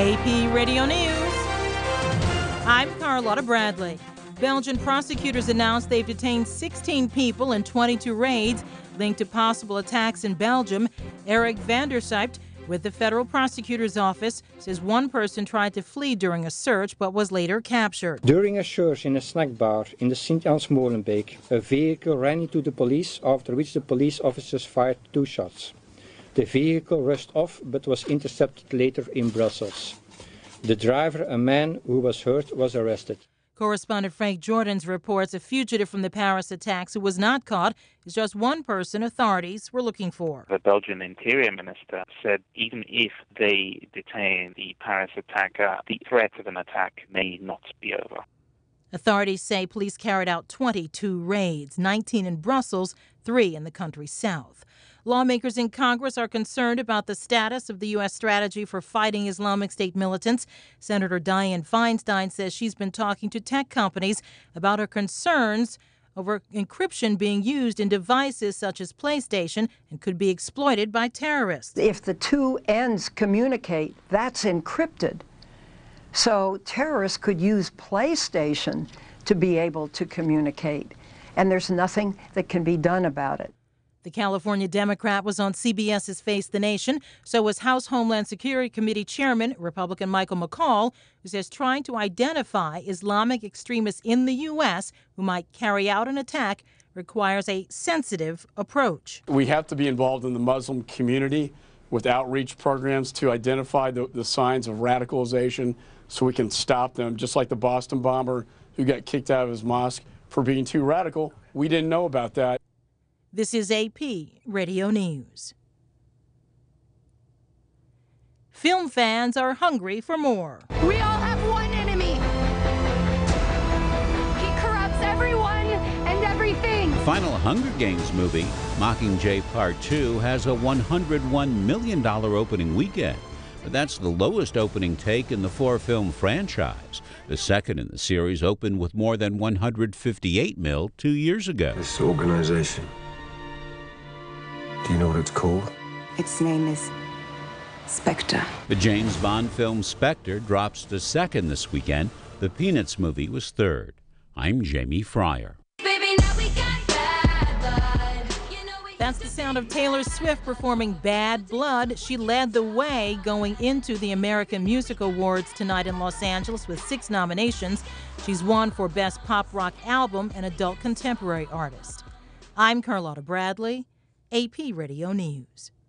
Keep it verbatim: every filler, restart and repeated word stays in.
A P Radio News. I'm Carlotta Bradley. Belgian prosecutors announced they've detained sixteen people in twenty-two raids linked to possible attacks in Belgium. Eric van der Sijpt with the federal prosecutor's office says one person tried to flee during a search but was later captured. During a search in a snack bar in the Sint-Jans-Molenbeek, a vehicle ran into the police, after which the police officers fired two shots. The vehicle rushed off but was intercepted later in Brussels. The driver, a man who was hurt, was arrested. Correspondent Frank Jordans reports a fugitive from the Paris attacks who was not caught is just one person authorities were looking for. The Belgian Interior Minister said even if they detain the Paris attacker, the threat of an attack may not be over. Authorities say police carried out twenty-two raids, nineteen in Brussels, three in the country's south. Lawmakers in Congress are concerned about the status of the U S strategy for fighting Islamic State militants. Senator Dianne Feinstein says she's been talking to tech companies about her concerns over encryption being used in devices such as PlayStation and could be exploited by terrorists. If the two ends communicate, that's encrypted. So terrorists could use PlayStation to be able to communicate, and there's nothing that can be done about it. The California Democrat was on CBS's Face the Nation. So was House Homeland Security Committee Chairman, Republican Michael McCaul, who says trying to identify Islamic extremists in the U S who might carry out an attack requires a sensitive approach. We have to be involved in the Muslim community with outreach programs to identify the, the signs of radicalization so we can stop them, just like the Boston bomber who got kicked out of his mosque for being too radical. We didn't know about that. This is A P Radio News. Film fans are hungry for more. We all have one enemy. He corrupts everyone and everything. The final Hunger Games movie, Mockingjay Part two, has a one hundred one million dollars opening weekend. But that's the lowest opening take in the four-film franchise. The second in the series opened with more than one hundred fifty-eight mil two years ago. This organization, do you know what it's called? Its name is Spectre. The James Bond film Spectre drops to second this weekend. The Peanuts movie was third. I'm Jamie Fryer. Baby, now we got bad blood. You know we That's the sound of Taylor Swift performing Bad Blood. She led the way going into the American Music Awards tonight in Los Angeles with six nominations. She's won for Best Pop Rock Album and Adult Contemporary Artist. I'm Carlotta Bradley, A P Radio News.